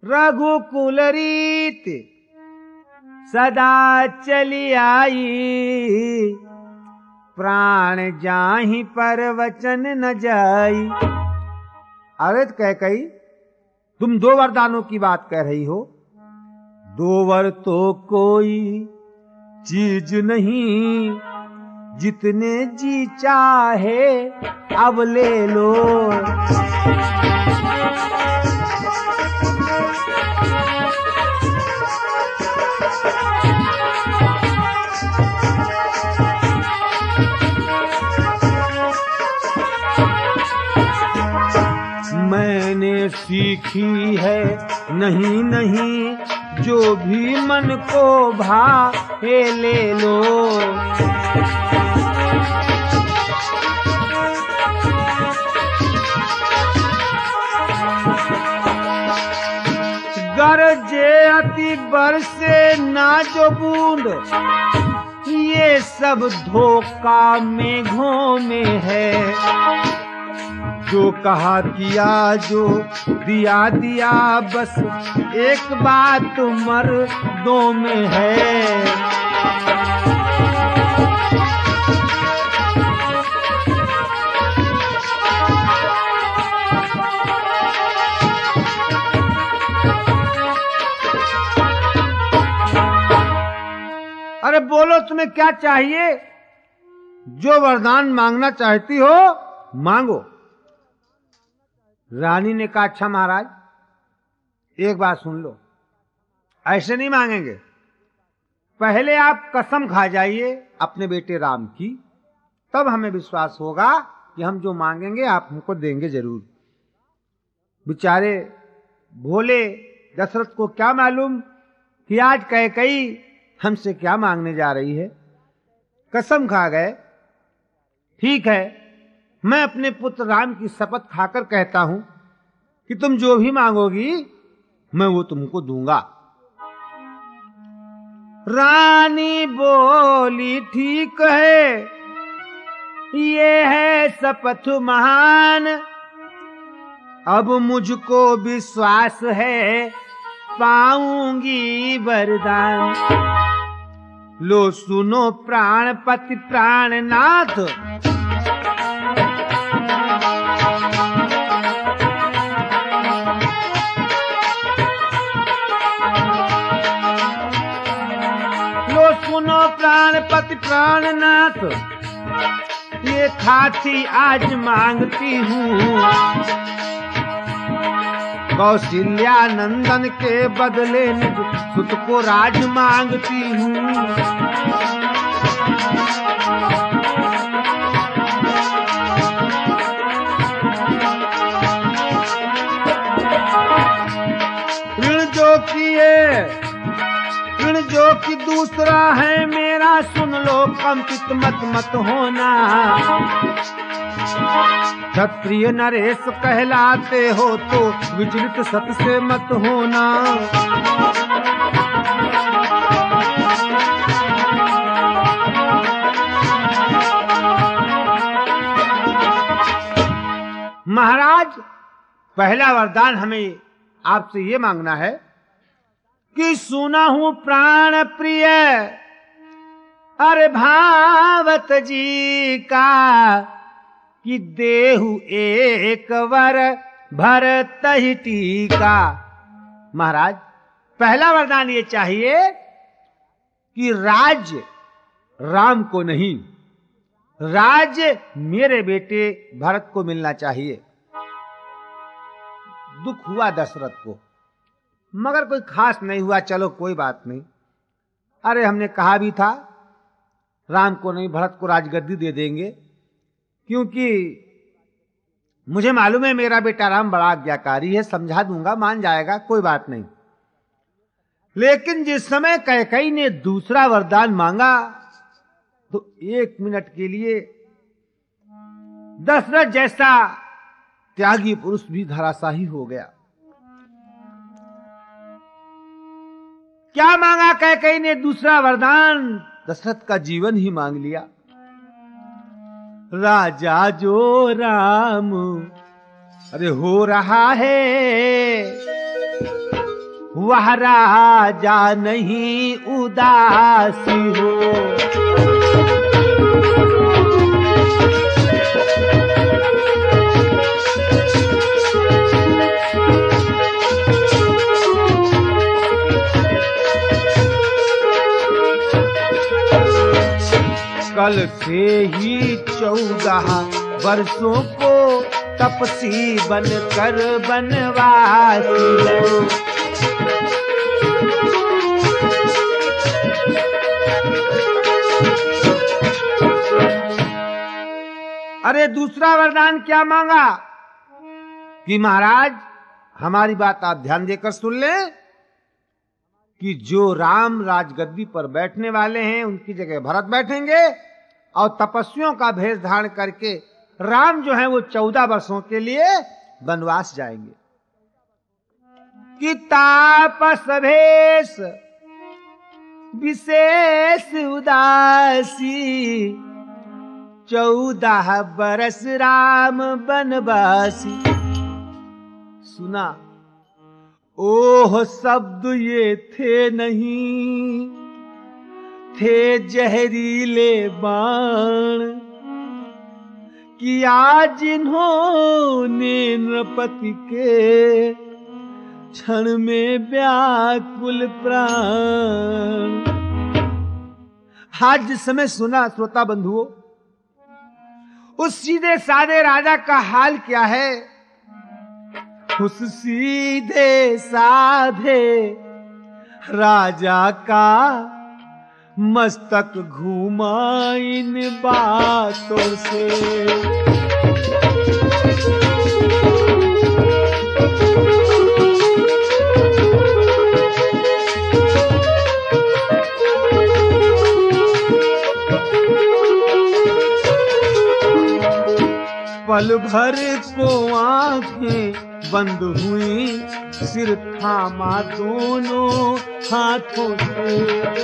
रघुकुल रीत सदा चली आई, प्राण जाहि पर वचन न जाई। अरे कैकई, तुम 2 वरदानों की बात कह रही हो। 2 वर तो कोई चीज नहीं, जितने जी चाहे अब ले लो। मैंने सीखी है नहीं नहीं, जो भी मन को भाए ले लो। गरजे अति बरसे ना जो बूंद, ये सब धोखा मेघों में है। जो कहा किया, जो दिया दिया, बस एक बात मर्दों में है। अरे बोलो, तुम्हें क्या चाहिए? जो वरदान मांगना चाहती हो मांगो। रानी ने कहा, अच्छा महाराज, एक बात सुन लो, ऐसे नहीं मांगेंगे। पहले आप कसम खा जाइए अपने बेटे राम की, तब हमें विश्वास होगा कि हम जो मांगेंगे आप हमको देंगे जरूर। बेचारे भोले दशरथ को क्या मालूम कि आज कैकई हमसे क्या मांगने जा रही है। कसम खा गए। ठीक है, मैं अपने पुत्र राम की शपथ खाकर कहता हूं कि तुम जो भी मांगोगी मैं वो तुमको दूंगा। रानी बोली, ठीक है, ये है शपथ महान, अब मुझको विश्वास है पाऊंगी वरदान। लो सुनो प्राणपति प्राणनाथ, सुनो प्राणपति प्राणनाथ, ये खाती आज मांगती हूँ, कौशल्या नंदन के बदले निज सुत को राज मांगती हूँ। ऋण जो किए, ऋण जो कि दूसरा है मेरा, सुन लो कंपित मत होना। क्षत्रिय नरेश कहलाते हो तो विचलित सत से मत होना। महाराज, पहला वरदान हमें आपसे ये मांगना है कि सुना हूं प्राण प्रिय अरे भावत जी का, कि देहु एक वर भरत ही टीका। महाराज, पहला वरदान ये चाहिए कि राज्य राम को नहीं, राज्य मेरे बेटे भरत को मिलना चाहिए। दुख हुआ दशरथ को, मगर कोई खास नहीं हुआ। चलो कोई बात नहीं। अरे हमने कहा भी था राम को नहीं भरत को राजगद्दी दे देंगे, क्योंकि मुझे मालूम है मेरा बेटा राम बड़ा आज्ञाकारी है, समझा दूंगा, मान जाएगा, कोई बात नहीं। लेकिन जिस समय कैकई ने दूसरा वरदान मांगा तो 1 मिनट के लिए दशरथ जैसा त्यागी पुरुष भी धराशाही हो गया। क्या मांगा कैकई ने दूसरा वरदान? दशरथ का जीवन ही मांग लिया। राजा जो राम अरे हो रहा है, वह राजा नहीं उदासी हो। कल से ही 14 वर्षों को तपसी बनकर बनवासी हो। अरे दूसरा वरदान क्या मांगा कि महाराज हमारी बात आप ध्यान देकर सुन लें कि जो राम राजगद्दी पर बैठने वाले हैं उनकी जगह भरत बैठेंगे और तपस्वियों का भेष धारण करके राम जो है वो 14 वर्षों के लिए वनवास जाएंगे। कि तापस भेष विशेष उदासी 14 बरस राम बनवासी। सुना ओह शब्द ये थे नहीं, थे जहरीले बाण, किया जिन्होंने नृपति के क्षण में व्याकुल प्राण। आज जिस समय सुना श्रोता बंधुओं, उस सीधे साधे राजा का हाल क्या है। उस सीधे साधे राजा का मस्तक घूमा इन बातों से। पल भर को आंखें बंद हुई, सिर थामा दोनों हाथों से।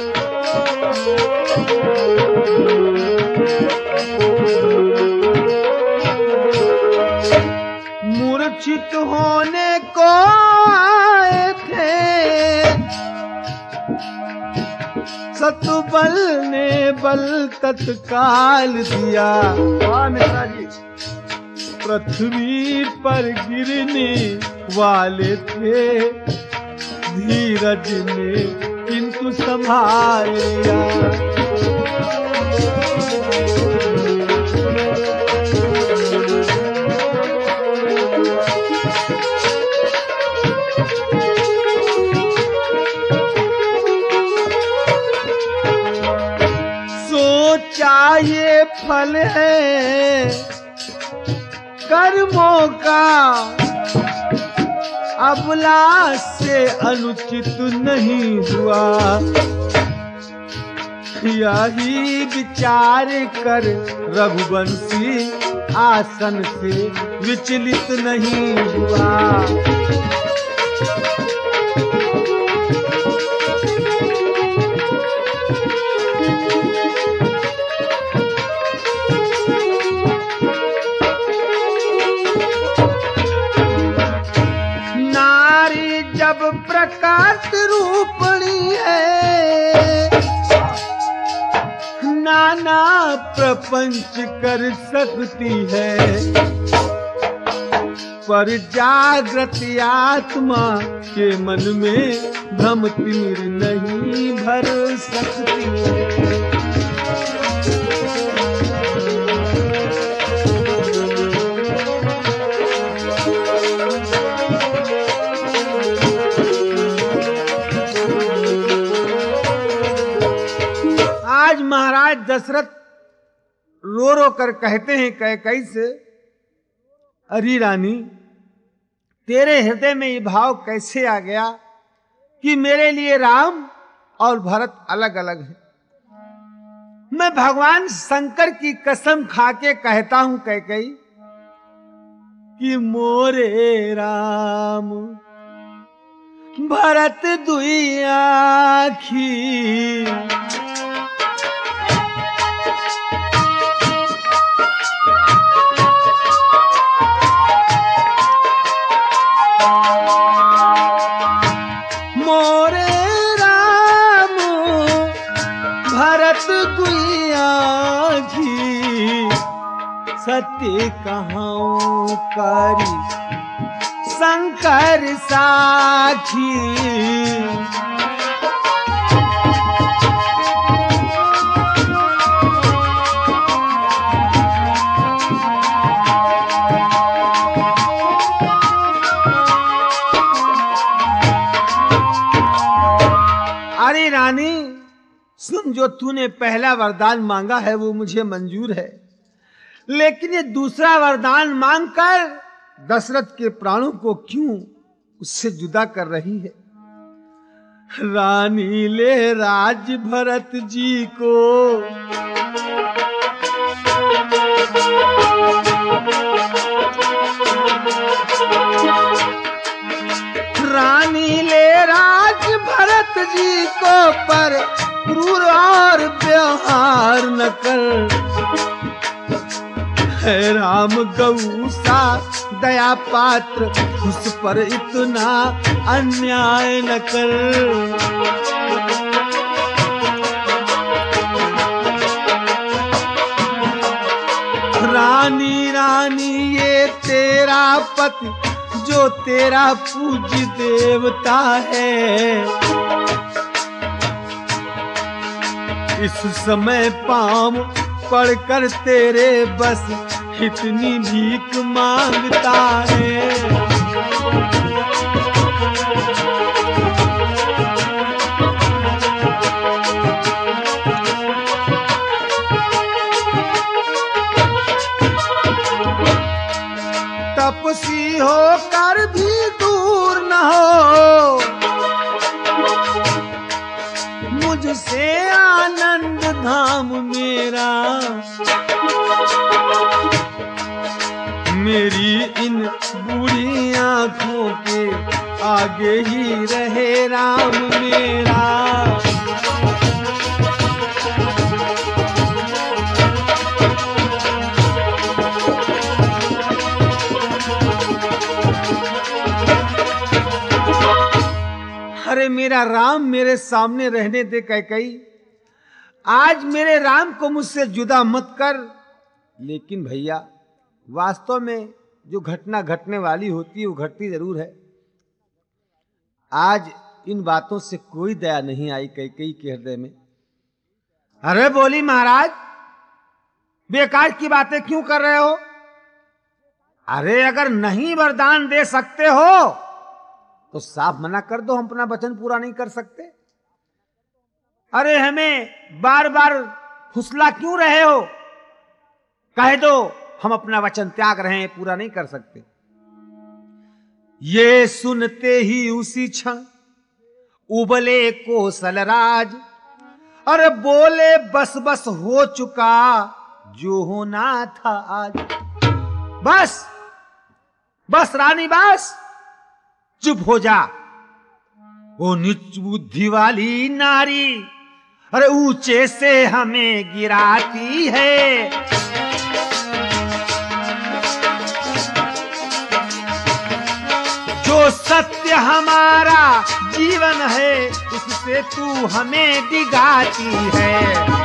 मूर्छित होने को आए थे, सतुबल ने बल तत्काल दिया। मेरा जी पृथ्वी पर गिरने वाले थे, धीरज ने किंतु संभाल लिया। सोचा ये फल है कर्मों का, अबला से अनुचित नहीं हुआ। यही विचार कर रघुवंशी आसन से विचलित नहीं हुआ। प्रकाश रूपणी है, नाना प्रपंच कर सकती है, पर जागृत आत्मा के मन में भ्रम तिमिर नहीं भर सकती है। आज महाराज दशरथ रो रो कर कहते हैं कैकई से, अरे रानी तेरे हृदय में ये भाव कैसे आ गया कि मेरे लिए राम और भरत अलग अलग हैं। मैं भगवान शंकर की कसम खा के कहता हूं कैकई कि मोरे राम भरत दुई आखी, सत्य कहूँ करी शंकर साखी। अरे रानी सुन, जो तूने पहला वरदान मांगा है वो मुझे मंजूर है, लेकिन ये दूसरा वरदान मांगकर दशरथ के प्राणों को क्यों उससे जुदा कर रही है? रानी ले राज भरत जी को, रानी ले राज भरत जी को, पर क्रूर और व्यवहार न कर। है राम गौ सा दया पात्र, उस पर इतना अन्याय न कर। रानी रानी ये तेरा पति जो तेरा पूज्य देवता है, इस समय पाँव पड़कर तेरे बस इतनी भीख मांगता है। तपसी होकर भी दूर न हो मुझसे आनंद धाम मेरा। मेरी इन बूढ़ी आंखों के आगे ही रहे राम मेरा। अरे मेरा राम मेरे सामने रहने दे कैकेयी, आज मेरे राम को मुझसे जुदा मत कर। लेकिन भैया वास्तव में जो घटना घटने वाली होती है वो घटती जरूर है। आज इन बातों से कोई दया नहीं आई कैकेयी के हृदय में। अरे बोली महाराज बेकार की बातें क्यों कर रहे हो? अरे अगर नहीं वरदान दे सकते हो तो साफ मना कर दो, हम अपना वचन पूरा नहीं कर सकते। अरे हमें बार बार फुसला क्यों रहे हो? कह दो हम अपना वचन त्याग रहे हैं, पूरा नहीं कर सकते। ये सुनते ही उसी क्षण उबले कौशलराज, अरे बोले बस बस हो चुका जो होना था आज। बस बस रानी बस चुप हो जा। वो नीच बुद्धि वाली नारी अरे ऊंचे से हमें गिराती है। जो सत्य हमारा जीवन है उससे तू हमें डिगाती है।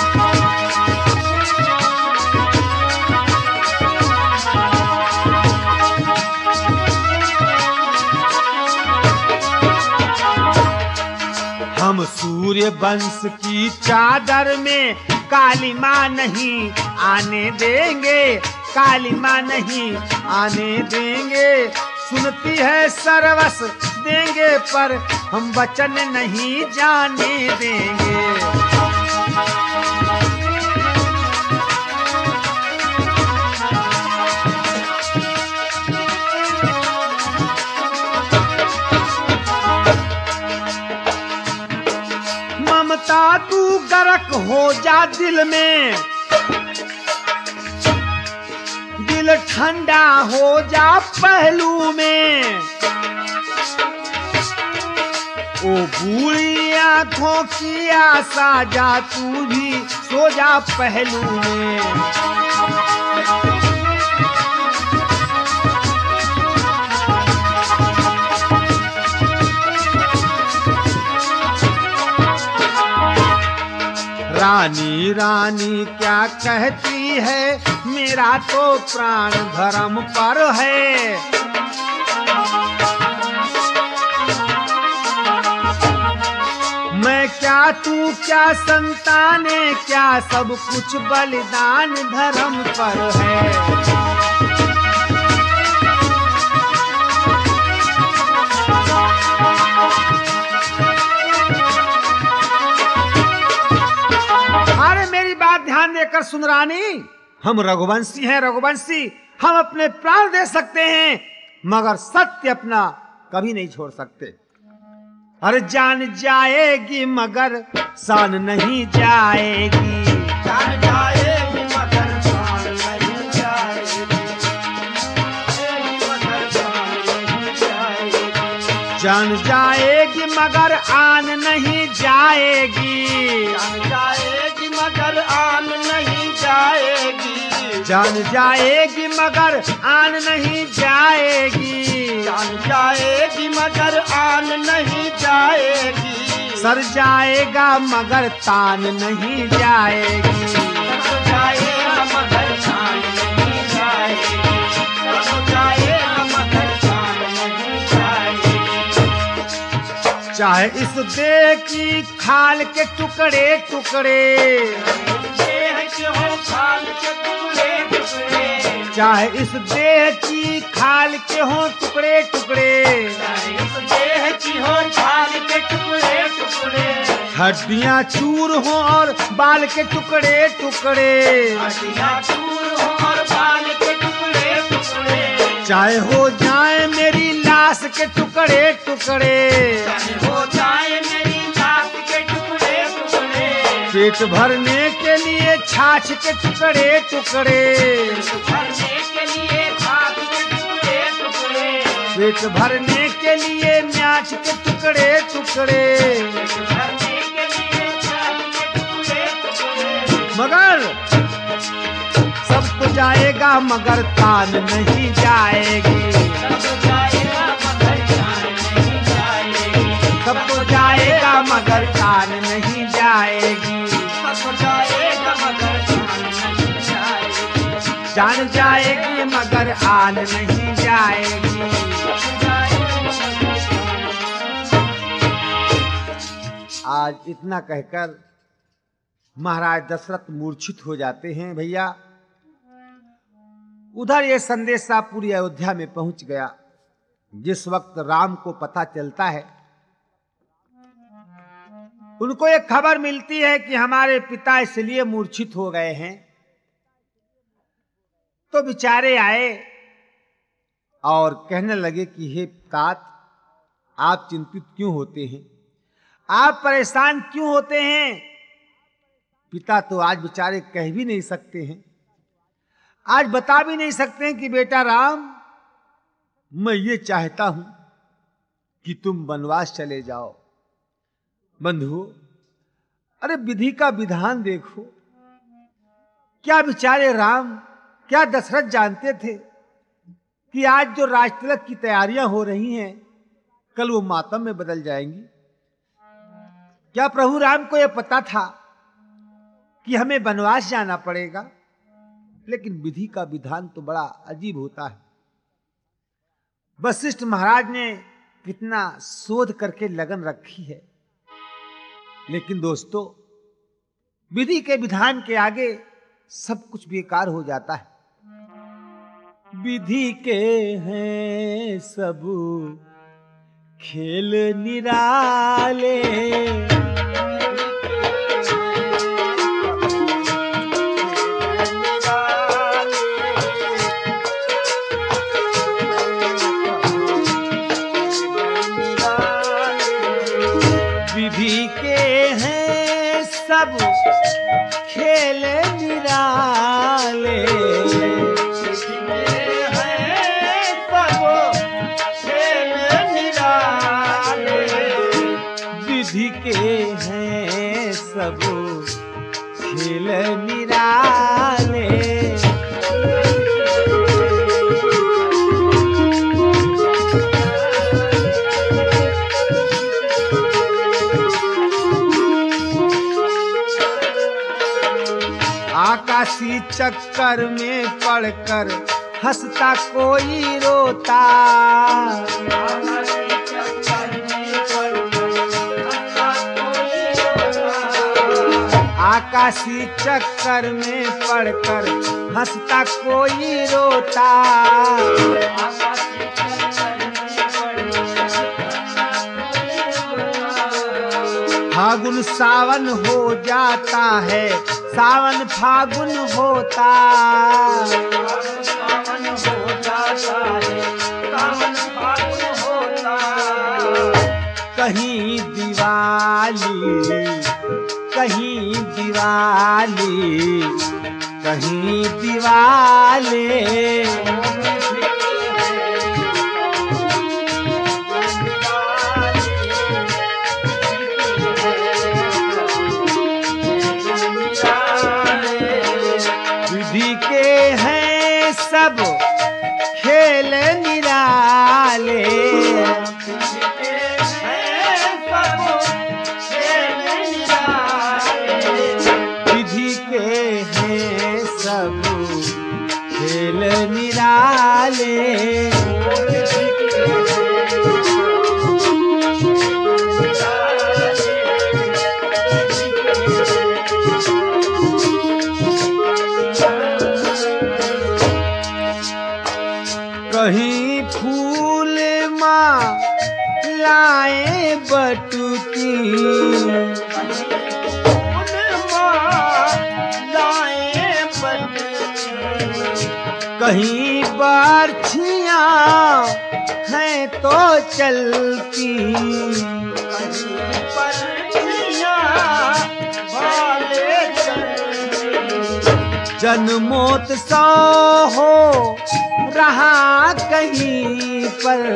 हम सूर्य वंश की चादर में काली मां नहीं आने देंगे, काली मां नहीं आने देंगे। सुनती है सर्वस देंगे पर हम वचन नहीं जाने देंगे। ममता तू गर्क हो जा दिल में, दिल ठंडा हो जा पहलू में। ओ बूढ़ी आंखों की आशा जा तू भी सो जा पहलू में। रानी रानी क्या कहती है मेरा तो प्राण धर्म पर है। मैं क्या तू क्या संताने क्या सब कुछ बलिदान धर्म पर है। ध्यान देकर सुन रानी, हम रघुवंशी हैं, रघुवंशी। हम अपने प्राण दे सकते हैं मगर सत्य अपना कभी नहीं छोड़ सकते। अरे जान जाएगी मगर शान नहीं जाएगी, जान जाएगी मगर शान नहीं जाएगी, मगर शान नहीं जाएगी। जान जाएगी मगर आन नहीं जाएगी, जान जाएगी मगर आन नहीं जाएगी, जान जाएगी मगर आन नहीं जाएगी, जान जाएगी मगर आन नहीं जाएगी। सर जाएगा मगर तान नहीं जाएगी, सर जाएगा मगर तान नहीं जाएगी, सर जाएगा मगर तान नहीं जाएगी। चाहे इस देह की खाल के टुकड़े टुकड़े, चाहे इस देह की खाल के हो टुकड़े टुकड़े, इस देह की हो खाल के टुकड़े टुकड़े, हड्डियां चूर हो और बाल के टुकड़े टुकड़े, हड्डियां चूर हो और बाल के टुकड़े टुकड़े। चाहे हो जाए मेरी लाश के टुकड़े टुकड़े, चाहे हो जाए मेरी लाश के टुकड़े टुकड़े। पेट भरने के लिए छाछ के टुकड़े टुकड़े, भरने के लिए छाछ के टुकड़े टुकड़े, पेट भरने के लिए म्याच के टुकड़े टुकड़े। भरने के लिए छाछ के टुकड़े टुकड़े। मगर सब तो जाएगा मगर तान नहीं जाएगी, सब जाएगा मगर तान नहीं जाएगी, सब तो जाएगा मगर तान नहीं जाएगी, सब जाएगा मगर तान नहीं जाएगी। जान जाएगी मगर आन नहीं जाएगी। आज इतना कहकर महाराज दशरथ मूर्छित हो जाते हैं। भैया उधर ये संदेशा पूरी अयोध्या में पहुंच गया। जिस वक्त राम को पता चलता है, उनको एक खबर मिलती है कि हमारे पिता इसलिए मूर्छित हो गए हैं, तो बेचारे आए और कहने लगे कि हे तात, आप चिंतित क्यों होते हैं, आप परेशान क्यों होते हैं। पिता तो आज बेचारे कह भी नहीं सकते हैं, आज बता भी नहीं सकते हैं कि बेटा राम, मैं ये चाहता हूं कि तुम वनवास चले जाओ। बंधुओं, अरे विधि का विधान देखो। क्या बेचारे राम, क्या दशरथ जानते थे कि आज जो राजतिलक की तैयारियां हो रही हैं, कल वो मातम में बदल जाएंगी। क्या प्रभु राम को यह पता था कि हमें वनवास जाना पड़ेगा? लेकिन विधि का विधान तो बड़ा अजीब होता है। वशिष्ठ महाराज ने कितना शोध करके लगन रखी है, लेकिन दोस्तों विधि के विधान के आगे सब कुछ बेकार हो जाता है। विधि के हैं सब खेल निराले, विधि के हैं सब खेल निराले, विधि के हैं सब खेल निराले। आकाशी चक्कर में पड़कर हंसता कोई रोता। आकाशी चक्कर में पड़कर हंसता कोई रोता। फागुन सावन हो जाता है, सावन फागुन होता। सावन हो जाता है, सावन फागुन होता। कहीं दिवाली, कहीं दिवाली, कहीं दिवाली। विधि के हैं सब खेल निराले। विधि के हैं सब खेल निराले। कहीं फूल माँ लाए बटुकी। कहीं बर्छियाँ हैं तो चलती। जन्मोत्सव हो रहा कहीं पर।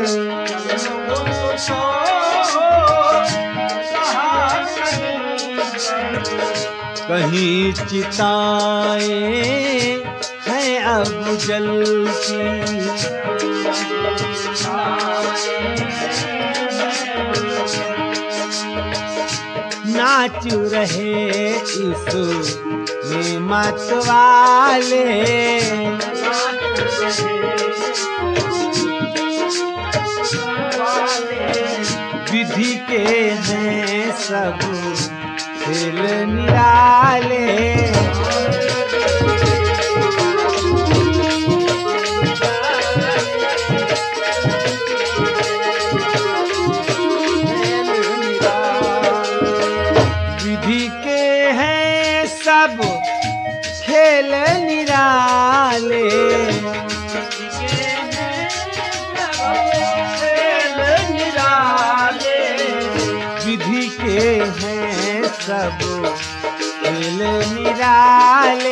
कहीं चिताएं हैं अब जलती। नाच रहे इस में मत वाले। विधि के हैं सब खेल निराले। विधि के हैं सब खेल निराले। विधि के हैं सब खेल निराले।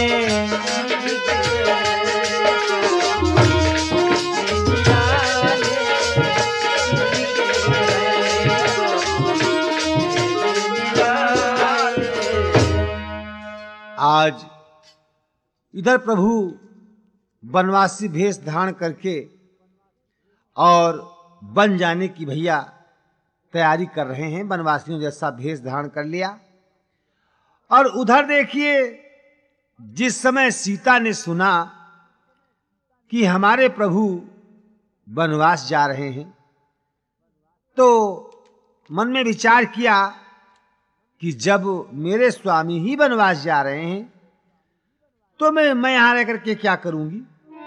आज इधर प्रभु वनवासी भेष धारण करके और बन जाने की भैया तैयारी कर रहे हैं। वनवासियों जैसा भेष धारण कर लिया। और उधर देखिए, जिस समय सीता ने सुना कि हमारे प्रभु वनवास जा रहे हैं, तो मन में विचार किया कि जब मेरे स्वामी ही वनवास जा रहे हैं तो मैं यहां रह करके क्या करूंगी।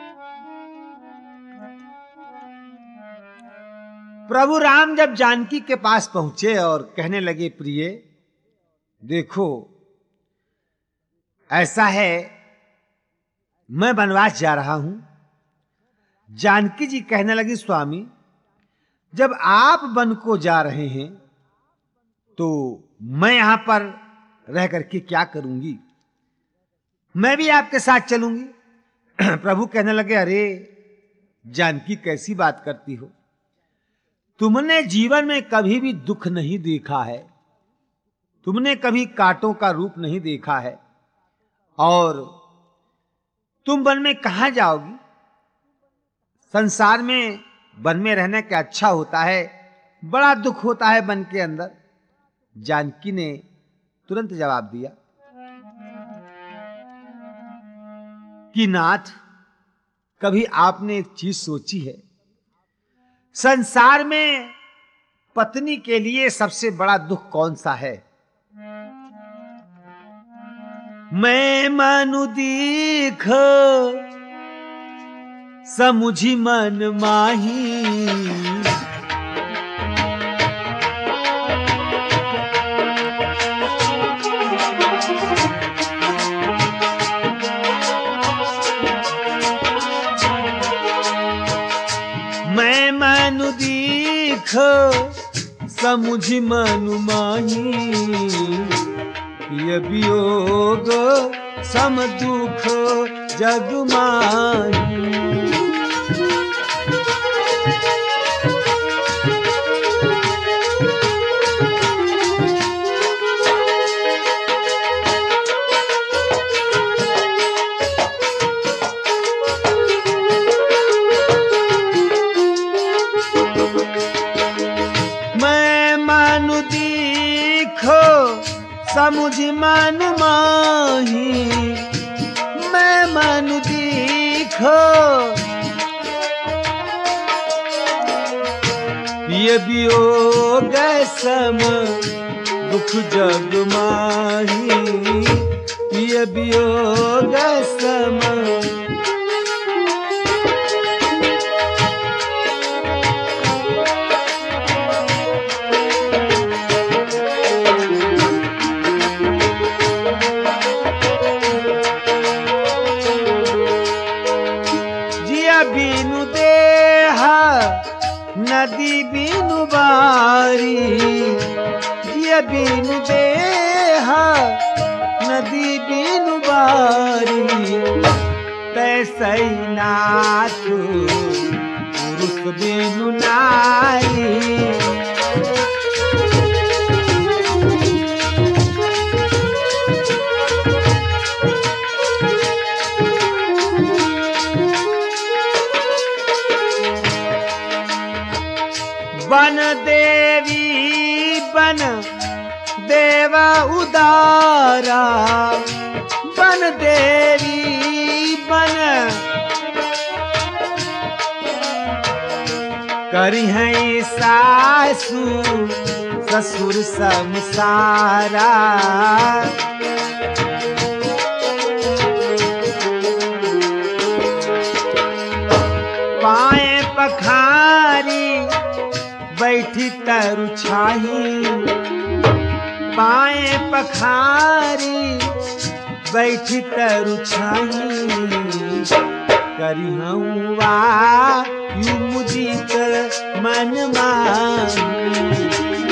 प्रभु राम जब जानकी के पास पहुंचे और कहने लगे, प्रिय देखो ऐसा है, मैं वनवास जा रहा हूं। जानकी जी कहने लगी, स्वामी जब आप वन को जा रहे हैं तो मैं यहां पर रह करके क्या करूंगी, मैं भी आपके साथ चलूंगी। प्रभु कहने लगे, अरे जानकी कैसी बात करती हो, तुमने जीवन में कभी भी दुख नहीं देखा है, तुमने कभी कांटों का रूप नहीं देखा है, और तुम वन में कहां जाओगी। संसार में वन में रहने का अच्छा होता है, बड़ा दुख होता है वन के अंदर। जानकी ने तुरंत जवाब दिया, कि नाथ, कभी आपने एक चीज सोची है? संसार में पत्नी के लिए सबसे बड़ा दुख कौन सा है? मैं मानु दीख समुझी मन माही, मैं मानु दीख समुझी मन माही, ये वियोग सम दुख जग माही। मैं मानु दीखो समुझी मन माही, मैं मानु दीखो ये वियोग सम दुख जग माही, ये वियोग सम बिनु देहा नदी बिनु बारी, जिया बिनु देहा नदी बिनु बारी, तैसे नाथ पुरुष बिनु नारी। बन देवी बन देवा उदारा, बन देवी बन करी है सासु ससुर संसारा। पाए पखारी बैठी तरु छाही, पाए पखारी बैठी तरु छाही, करी हवा यू मुदित मन माही।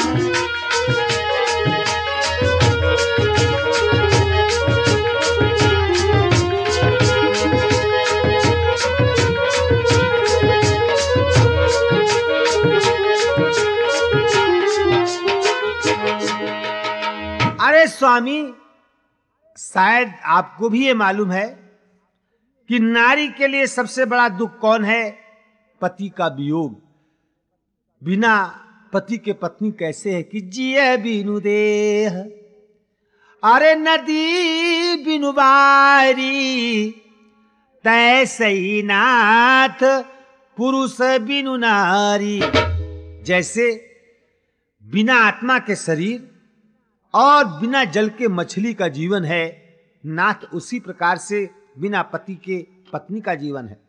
अरे स्वामी, शायद आपको भी ये मालूम है कि नारी के लिए सबसे बड़ा दुख कौन है? पति का वियोग। बिना पति के पत्नी कैसे है कि जिए बिनु देह, अरे नदी बिनु बारी, तैसे ही नाथ पुरुष बिनु नारी। जैसे बिना आत्मा के शरीर और बिना जल के मछली का जीवन है, नाथ उसी प्रकार से बिना पति के पत्नी का जीवन है।